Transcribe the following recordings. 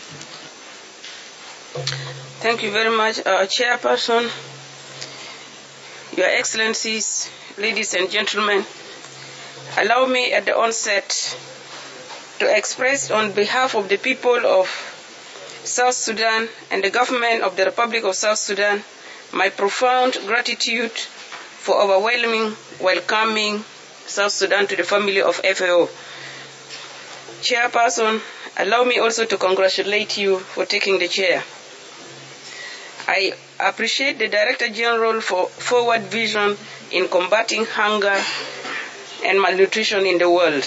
Thank you very much, Chairperson, Your Excellencies, ladies and gentlemen. Allow me at the onset to express on behalf of the people of South Sudan and the government of the Republic of South Sudan my profound gratitude for overwhelming welcoming South Sudan to the family of FAO. Chairperson, allow me also to congratulate you for taking the chair. I appreciate the Director General for forward vision in combating hunger and malnutrition in the world.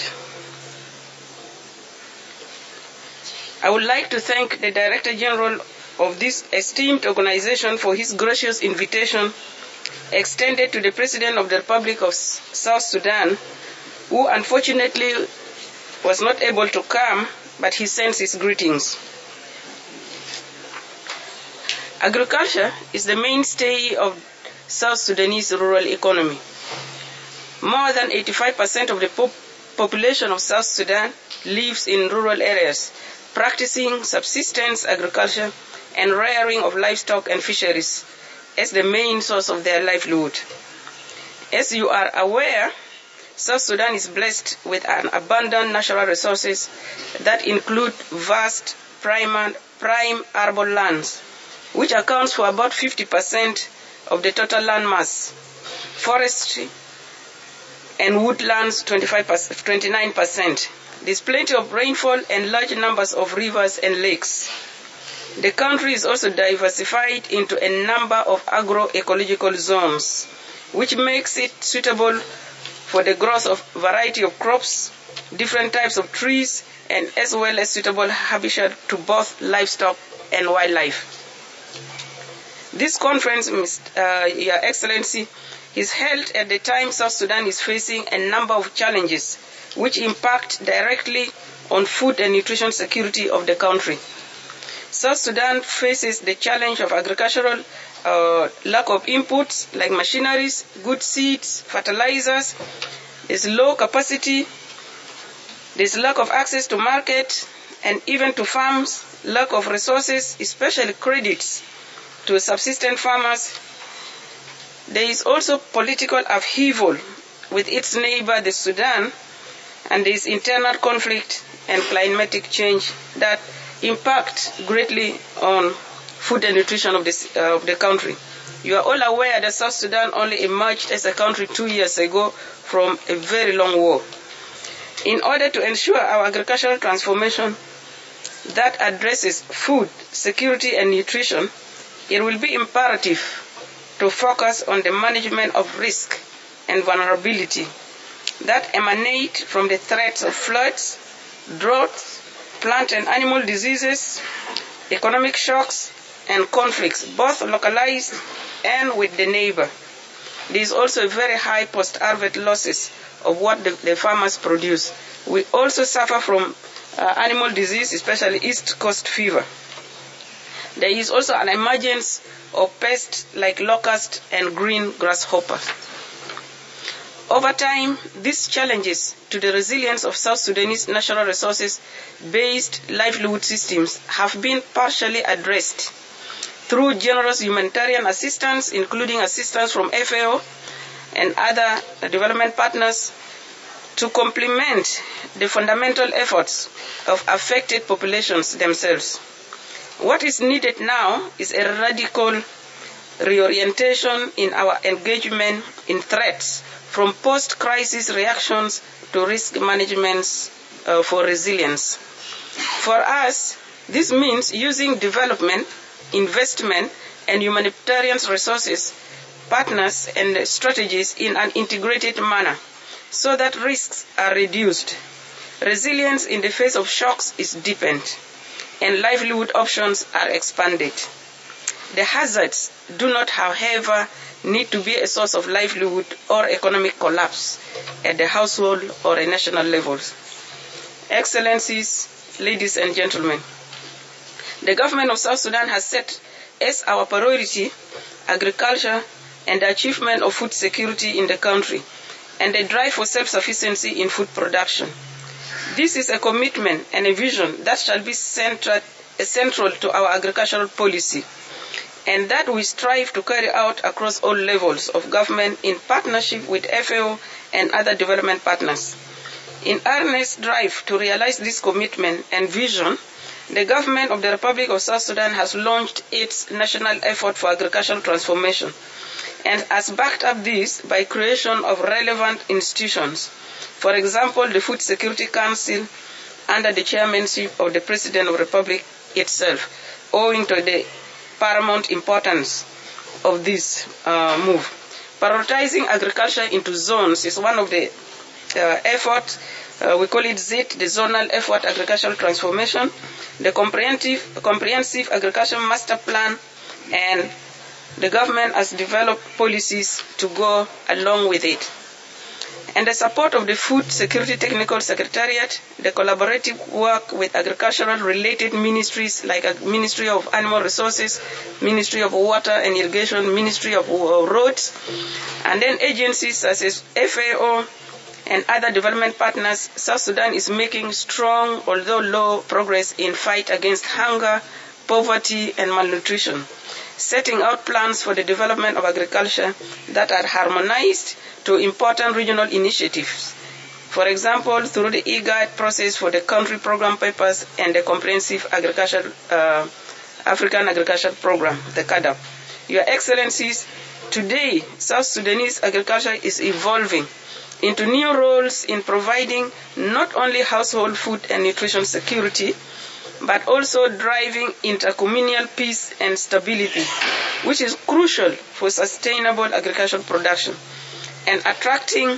I would like to thank the Director General of this esteemed organization for his gracious invitation extended to the President of the Republic of South Sudan, who unfortunately was not able to come, but he sends his greetings. Agriculture is the mainstay of South Sudanese rural economy. More than 85% of the population of South Sudan lives in rural areas, practicing subsistence agriculture and rearing of livestock and fisheries as the main source of their livelihood. As you are aware, South Sudan is blessed with an abundant natural resources that include vast prime arable lands, which accounts for about 50% of the total land mass, forestry and woodlands 29%. There's plenty of rainfall and large numbers of rivers and lakes. The country is also diversified into a number of agroecological zones, which makes it suitable for the growth of variety of crops, different types of trees, and as well as suitable habitat to both livestock and wildlife. This conference, Your Excellency, is held at the time South Sudan is facing a number of challenges which impact directly on food and nutrition security of the country. South Sudan faces the challenge of agricultural lack of inputs like machineries, good seeds, fertilizers. There's low capacity, there's lack of access to market and even to farms, lack of resources, especially credits to subsistence farmers. There is also political upheaval with its neighbor, the Sudan, and there is internal conflict and climatic change that impact greatly on food and nutrition of the country. You are all aware that South Sudan only emerged as a country 2 years ago from a very long war. In order to ensure our agricultural transformation that addresses food, security, and nutrition, it will be imperative to focus on the management of risk and vulnerability that emanate from the threats of floods, droughts, plant and animal diseases, economic shocks, and conflicts, both localized and with the neighbor. There is also a very high post-harvest losses of what the farmers produce. We also suffer from animal disease, especially East Coast fever. There is also an emergence of pests like locust and green grasshopper. Over time, these challenges to the resilience of South Sudanese natural resources-based livelihood systems have been partially addressed through generous humanitarian assistance, including assistance from FAO and other development partners, to complement the fundamental efforts of affected populations themselves. What is needed now is a radical reorientation in our engagement in threats, from post-crisis reactions to risk management for resilience. For us, this means using development, investment, and humanitarian resources, partners, and strategies in an integrated manner so that risks are reduced, resilience in the face of shocks is deepened, and livelihood options are expanded. The hazards do not, however, need to be a source of livelihood or economic collapse at the household or a national levels. Excellencies, ladies and gentlemen, the government of South Sudan has set as our priority agriculture and the achievement of food security in the country and the drive for self-sufficiency in food production. This is a commitment and a vision that shall be central to our agricultural policy, and that we strive to carry out across all levels of government in partnership with FAO and other development partners. In earnest drive to realize this commitment and vision, the government of the Republic of South Sudan has launched its national effort for agricultural transformation and has backed up this by creation of relevant institutions. For example, the Food Security Council under the chairmanship of the President of the Republic itself, owing to the paramount importance of this move. Prioritizing agriculture into zones is one of the efforts. We call it ZIT, the Zonal Effort Agricultural Transformation, the comprehensive agriculture master plan, and the government has developed policies to go along with it. And the support of the Food Security Technical Secretariat, the collaborative work with agricultural-related ministries like Ministry of Animal Resources, Ministry of Water and Irrigation, Ministry of Roads, and then agencies such as FAO and other development partners, South Sudan is making strong, although low, progress in fight against hunger, poverty, and malnutrition, setting out plans for the development of agriculture that are harmonized to important regional initiatives. For example, through the IGAD process for the country program papers and the comprehensive African Agriculture Program, the CAADP. Your Excellencies, today South Sudanese agriculture is evolving into new roles in providing not only household food and nutrition security, but also driving intercommunal peace and stability, which is crucial for sustainable agricultural production, and attracting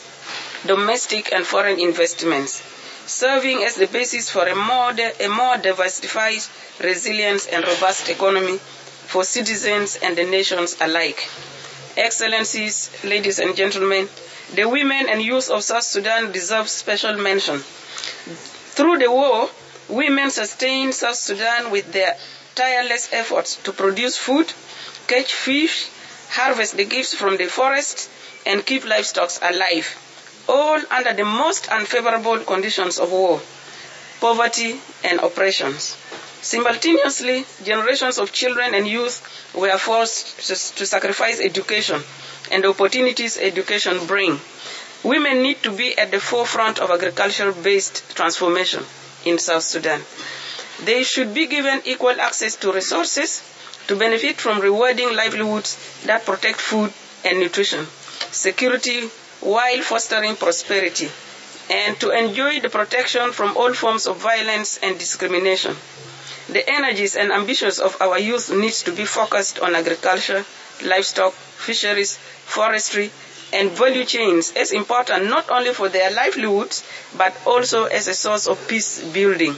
domestic and foreign investments, serving as the basis for a more diversified, resilient, and robust economy for citizens and the nations alike. Excellencies, ladies and gentlemen, the women and youth of South Sudan deserve special mention. Through the war, women sustained South Sudan with their tireless efforts to produce food, catch fish, harvest the gifts from the forest, and keep livestock alive, all under the most unfavorable conditions of war, poverty, and oppressions. Simultaneously, generations of children and youth were forced to sacrifice education and the opportunities education bring. Women need to be at the forefront of agriculture-based transformation in South Sudan. They should be given equal access to resources to benefit from rewarding livelihoods that protect food and nutrition, security while fostering prosperity, and to enjoy the protection from all forms of violence and discrimination. The energies and ambitions of our youth needs to be focused on agriculture, livestock, fisheries, forestry, and value chains as important not only for their livelihoods, but also as a source of peace building.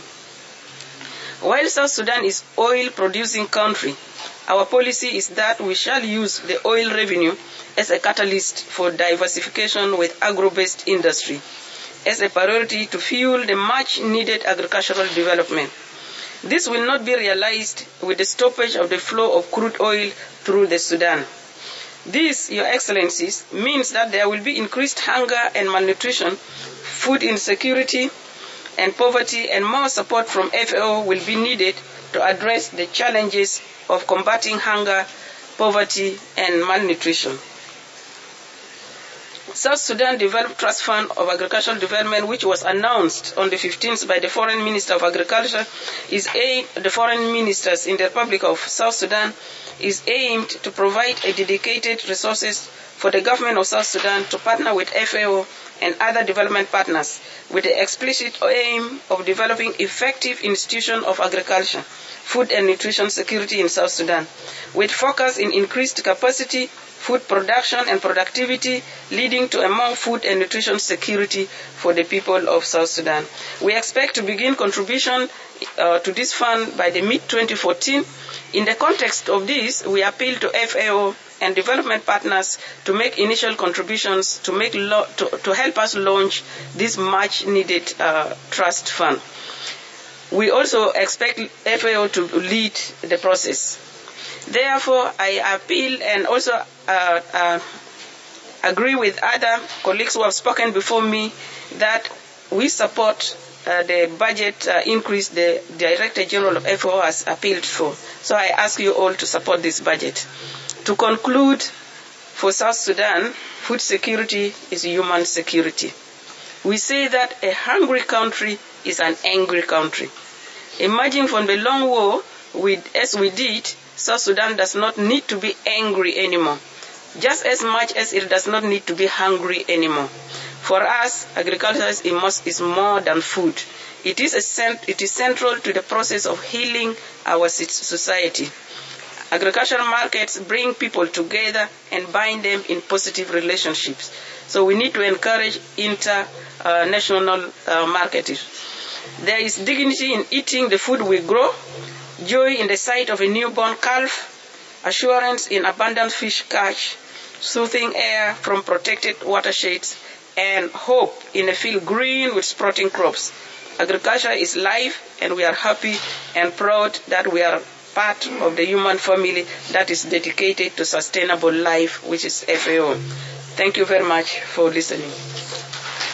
While South Sudan is an oil-producing country, our policy is that we shall use the oil revenue as a catalyst for diversification with agro-based industry, as a priority to fuel the much-needed agricultural development. This will not be realized with the stoppage of the flow of crude oil through the Sudan. This, Your Excellencies, means that there will be increased hunger and malnutrition, food insecurity and poverty, and more support from FAO will be needed to address the challenges of combating hunger, poverty, and malnutrition. South Sudan Development Trust Fund of Agricultural Development, which was announced on the 15th by the Foreign Minister of Agriculture, the Foreign Ministers in the Republic of South Sudan, is aimed to provide a dedicated resources for the government of South Sudan to partner with FAO and other development partners with the explicit aim of developing effective institutions of agriculture, food and nutrition security in South Sudan, with focus in increased capacity, food production and productivity, leading to a more food and nutrition security for the people of South Sudan. We expect to begin contribution to this fund by the mid-2014. In the context of this, we appeal to FAO and development partners to make initial contributions to help us launch this much-needed trust fund. We also expect FAO to lead the process. Therefore, I appeal and also agree with other colleagues who have spoken before me that we support the budget increase the Director General of FAO has appealed for. So I ask you all to support this budget. To conclude, for South Sudan, food security is human security. We say that a hungry country is an angry country. Emerging from the long war, as we did, South Sudan does not need to be angry anymore, just as much as it does not need to be hungry anymore. For us, agriculture is more than food. It is central to the process of healing our society. Agricultural markets bring people together and bind them in positive relationships. So we need to encourage international marketing. There is dignity in eating the food we grow, joy in the sight of a newborn calf, assurance in abundant fish catch, soothing air from protected watersheds, and hope in a field green with sprouting crops. Agriculture is life, and we are happy and proud that we are part of the human family that is dedicated to sustainable life, which is FAO. Thank you very much for listening.